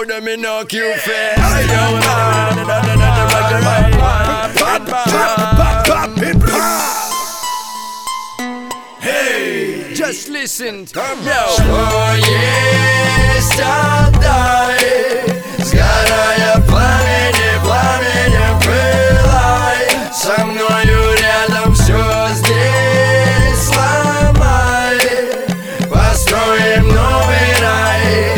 let me knock you fast. Hey, just listen. Что есть отдай, сгорая пламенем, пламенем пылай. Со мною рядом все здесь сломай. Построим новый рай,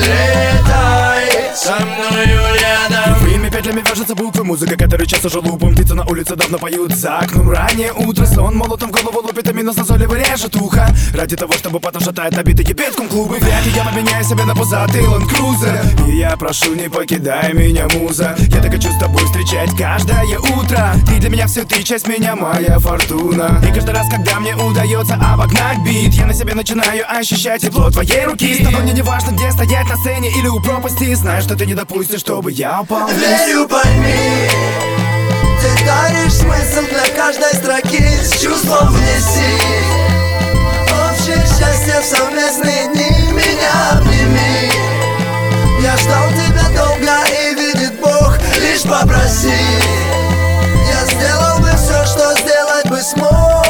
летай. Со мною рядом. Твоими петлями вяжутся буквы, музыка, которую часто уже лупом. Птицы на улице давно поют за окном. Раннее утро, сон молотом в голову лупит, а минус на солево режет ухо. Ради того, чтобы потом шатать набитый кипятком клубы. Вряд ли я поменяю себе на пузатый Land Cruiser. И я прошу, не покидай меня, муза. Я так хочу с тобой встречать каждое утро. Ты для меня все, ты часть меня, моя фортуна. И каждый раз, когда мне удается обогнать бит, я на себе начинаю ощущать тепло твоей руки. С тобой мне не важно, где стоять на сцене или у пропасти. Знаешь, что ты не допустишь, чтобы я упал. Верю, пойми, ты даришь смысл для каждой строки. С чувством внеси общее счастье в совместные дни. Меня обними. Я ждал тебя долго, и видит Бог, лишь попроси. Я сделал бы все, что сделать бы смог.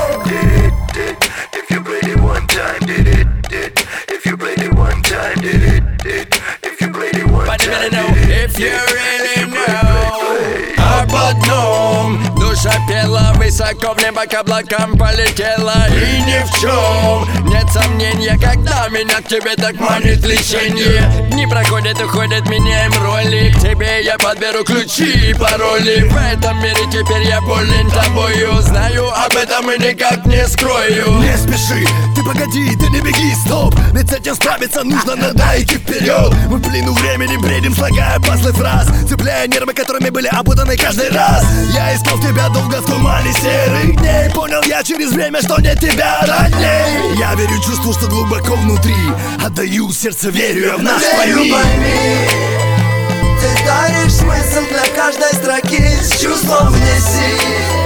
If you played it one time, did it. If you played it one time, did it. If you played it one time, did it. If you really know, об одном. Душа пела высоко в небо, к облакам полетела. И ни в чем нет сомнения, когда меня к тебе так манит лечение. Дни проходят, уходят, меняем роли. К тебе я подберу ключи и пароли. В этом мире теперь я болен тобою. Знаю об этом и никак не скрою. Не спеши, ты погоди, ты не беги, стоп. Ведь с этим справиться нужно, надо идти вперед. Мы в плену времени бредим, слагая пазлы фраз, цепляя нервы, которыми были опутаны каждый раз. Я искал тебя долго в тумане серых дней. Понял я через время, что нет тебя родней. Я верю чувству, что глубоко внутри. Отдаю сердце, верю я в нас пойми. Пойми, ты даришь смысл для каждой строки. С чувством внеси